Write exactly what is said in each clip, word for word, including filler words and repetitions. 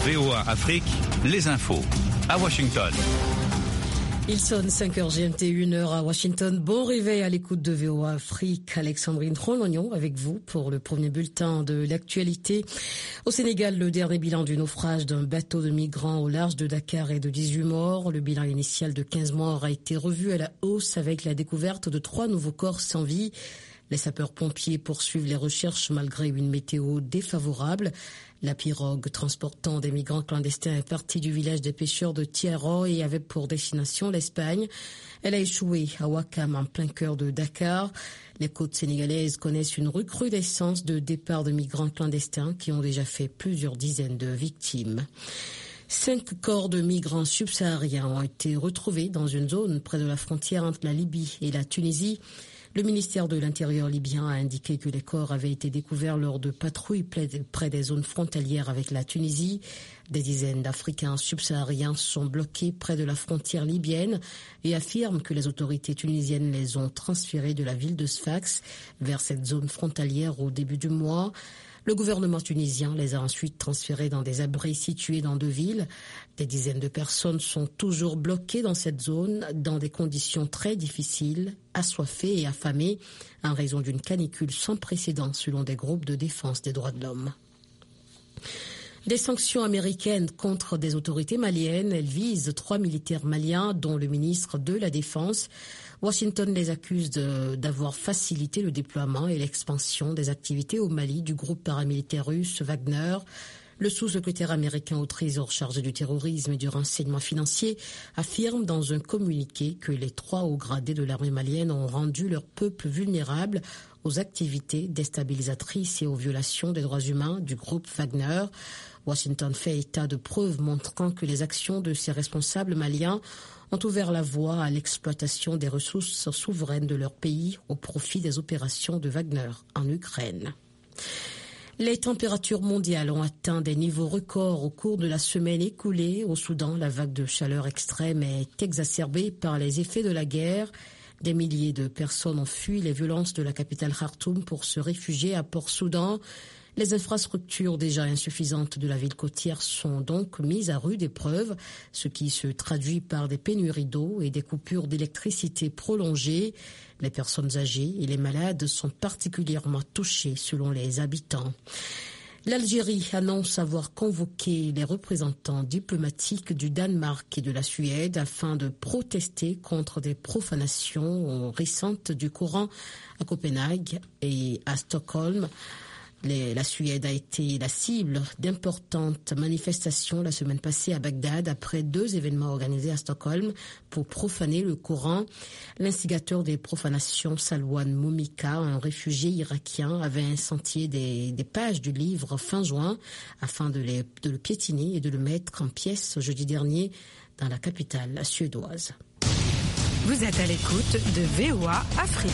V O A Afrique, les infos à Washington. Il sonne cinq heures G M T, une heure à Washington. Bon réveil à l'écoute de V O A Afrique. Alexandrine Trolognon avec vous pour le premier bulletin de l'actualité. Au Sénégal, le dernier bilan du naufrage d'un bateau de migrants au large de Dakar est de dix-huit morts. Le bilan initial de quinze morts a été revu à la hausse avec la découverte de trois nouveaux corps sans vie. Les sapeurs-pompiers poursuivent les recherches malgré une météo défavorable. La pirogue transportant des migrants clandestins est partie du village des pêcheurs de Tiaro et avait pour destination l'Espagne. Elle a échoué à Ouakam en plein cœur de Dakar. Les côtes sénégalaises connaissent une recrudescence de départs de migrants clandestins qui ont déjà fait plusieurs dizaines de victimes. Cinq corps de migrants subsahariens ont été retrouvés dans une zone près de la frontière entre la Libye et la Tunisie. Le ministère de l'Intérieur libyen a indiqué que les corps avaient été découverts lors de patrouilles près des zones frontalières avec la Tunisie. Des dizaines d'Africains subsahariens sont bloqués près de la frontière libyenne et affirment que les autorités tunisiennes les ont transférés de la ville de Sfax vers cette zone frontalière au début du mois. Le gouvernement tunisien les a ensuite transférés dans des abris situés dans deux villes. Des dizaines de personnes sont toujours bloquées dans cette zone dans des conditions très difficiles, assoiffées et affamées en raison d'une canicule sans précédent selon des groupes de défense des droits de l'homme. Des sanctions américaines contre des autorités maliennes, elles visent trois militaires maliens dont le ministre de la Défense. Washington les accuse de, d'avoir facilité le déploiement et l'expansion des activités au Mali du groupe paramilitaire russe Wagner. Le sous-secrétaire américain au Trésor chargé du terrorisme et du renseignement financier affirme dans un communiqué que les trois hauts gradés de l'armée malienne ont rendu leur peuple vulnérable aux activités déstabilisatrices et aux violations des droits humains du groupe Wagner. Washington fait état de preuves montrant que les actions de ces responsables maliens ont ouvert la voie à l'exploitation des ressources souveraines de leur pays au profit des opérations de Wagner en Ukraine. Les températures mondiales ont atteint des niveaux records au cours de la semaine écoulée. Au Soudan, la vague de chaleur extrême est exacerbée par les effets de la guerre. Des milliers de personnes ont fui les violences de la capitale Khartoum pour se réfugier à Port-Soudan. Les infrastructures déjà insuffisantes de la ville côtière sont donc mises à rude épreuve, ce qui se traduit par des pénuries d'eau et des coupures d'électricité prolongées. Les personnes âgées et les malades sont particulièrement touchées selon les habitants. L'Algérie annonce avoir convoqué les représentants diplomatiques du Danemark et de la Suède afin de protester contre des profanations récentes du Coran à Copenhague et à Stockholm. Les, la Suède a été la cible d'importantes manifestations la semaine passée à Bagdad après deux événements organisés à Stockholm pour profaner le Coran. L'instigateur des profanations, Salwan Momika, un réfugié irakien, avait incendié des, des pages du livre fin juin afin de, les, de le piétiner et de le mettre en pièces jeudi dernier dans la capitale suédoise. Vous êtes à l'écoute de V O A Afrique.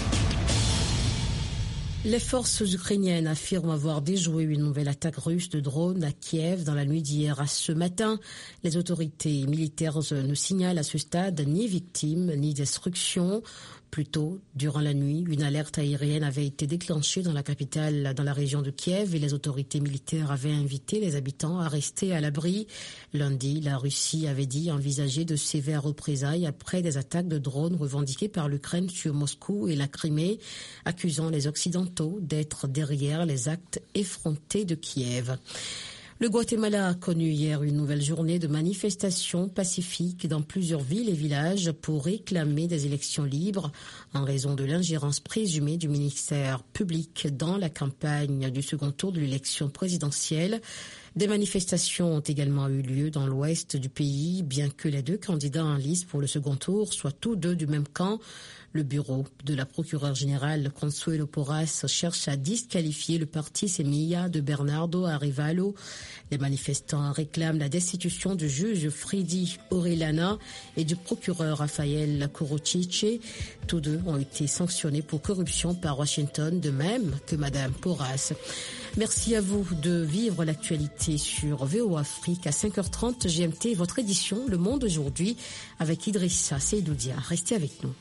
Les forces ukrainiennes affirment avoir déjoué une nouvelle attaque russe de drones à Kiev dans la nuit d'hier à ce matin. Les autorités militaires ne signalent à ce stade ni victimes ni destruction. Plus tôt, durant la nuit, une alerte aérienne avait été déclenchée dans la capitale, dans la région de Kiev, et les autorités militaires avaient invité les habitants à rester à l'abri. Lundi, la Russie avait dit envisager de sévères représailles après des attaques de drones revendiquées par l'Ukraine sur Moscou et la Crimée, accusant les Occidentaux d'être derrière les actes effrontés de Kiev. Le Guatemala a connu hier une nouvelle journée de manifestations pacifiques dans plusieurs villes et villages pour réclamer des élections libres en raison de l'ingérence présumée du ministère public dans la campagne du second tour de l'élection présidentielle. Des manifestations ont également eu lieu dans l'ouest du pays, bien que les deux candidats en lice pour le second tour soient tous deux du même camp. Le bureau de la procureure générale Consuelo Porras cherche à disqualifier le parti Semilla de Bernardo Arevalo. Les manifestants réclament la destitution du juge Freddy Orellana et du procureur Rafael Corocice. Tous deux ont été sanctionnés pour corruption par Washington, de même que Madame Porras. Merci à vous de vivre l'actualité sur V O A Afrique à cinq heures trente G M T, votre édition Le Monde aujourd'hui avec Idrissa Seydoudia. Restez avec nous.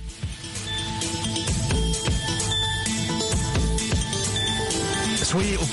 Soyez au